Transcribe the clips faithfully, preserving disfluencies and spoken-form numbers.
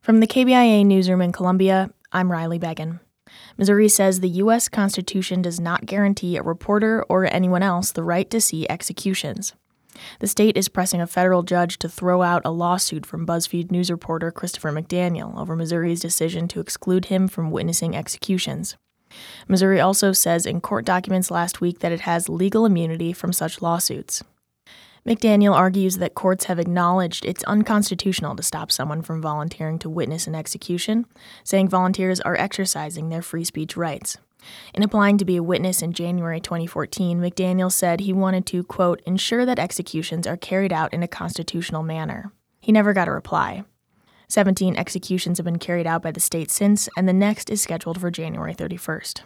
From the K B I A newsroom in Columbia, I'm Riley Beggin. Missouri says the U S Constitution does not guarantee a reporter or anyone else the right to see executions. The state is pressing a federal judge to throw out a lawsuit from BuzzFeed News reporter Christopher McDaniel over Missouri's decision to exclude him from witnessing executions. Missouri also says in court documents last week that it has legal immunity from such lawsuits. McDaniel argues that courts have acknowledged it's unconstitutional to stop someone from volunteering to witness an execution, saying volunteers are exercising their free speech rights. In applying to be a witness in January twenty fourteen, McDaniel said he wanted to, quote, ensure that executions are carried out in a constitutional manner. He never got a reply. Seventeen executions have been carried out by the state since, and the next is scheduled for January thirty-first.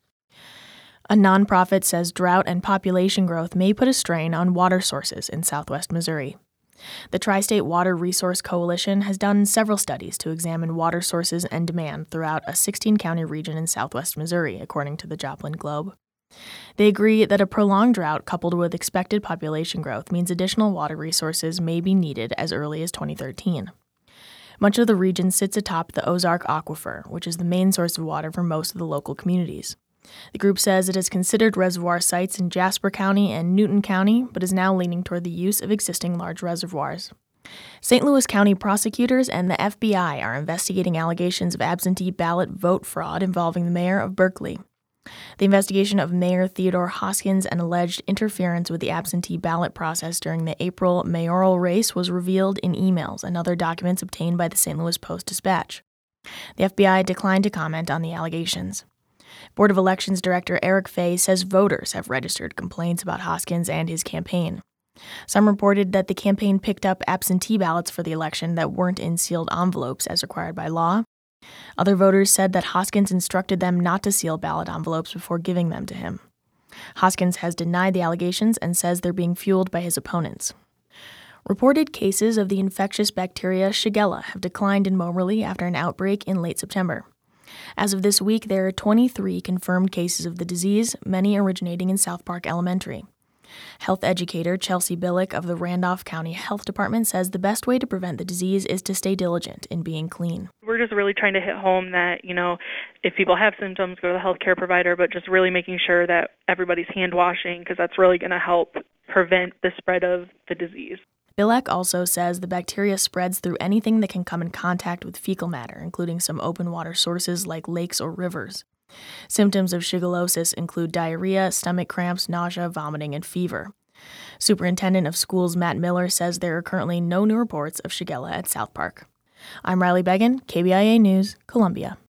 A nonprofit says drought and population growth may put a strain on water sources in southwest Missouri. The Tri-State Water Resource Coalition has done several studies to examine water sources and demand throughout a sixteen-county region in southwest Missouri, according to the Joplin Globe. They agree that a prolonged drought coupled with expected population growth means additional water resources may be needed as early as twenty thirteen. Much of the region sits atop the Ozark Aquifer, which is the main source of water for most of the local communities. The group says it has considered reservoir sites in Jasper County and Newton County, but is now leaning toward the use of existing large reservoirs. Saint Louis County prosecutors and the F B I are investigating allegations of absentee ballot vote fraud involving the mayor of Berkeley. The investigation of Mayor Theodore Hoskins and alleged interference with the absentee ballot process during the April mayoral race was revealed in emails and other documents obtained by the Saint Louis Post-Dispatch. The F B I declined to comment on the allegations. Board of Elections Director Eric Fay says voters have registered complaints about Hoskins and his campaign. Some reported that the campaign picked up absentee ballots for the election that weren't in sealed envelopes as required by law. Other voters said that Hoskins instructed them not to seal ballot envelopes before giving them to him. Hoskins has denied the allegations and says they're being fueled by his opponents. Reported cases of the infectious bacteria Shigella have declined in Moberly after an outbreak in late September. As of this week, there are twenty-three confirmed cases of the disease, many originating in South Park Elementary. Health educator Chelsea Billick of the Randolph County Health Department says the best way to prevent the disease is to stay diligent in being clean. We're just really trying to hit home that, you know, if people have symptoms, go to the healthcare provider, but just really making sure that everybody's hand washing, because that's really going to help prevent the spread of the disease. Bilek also says the bacteria spreads through anything that can come in contact with fecal matter, including some open water sources like lakes or rivers. Symptoms of shigellosis include diarrhea, stomach cramps, nausea, vomiting, and fever. Superintendent of Schools Matt Miller says there are currently no new reports of Shigella at South Park. I'm Riley Beggin, K B I A News, Columbia.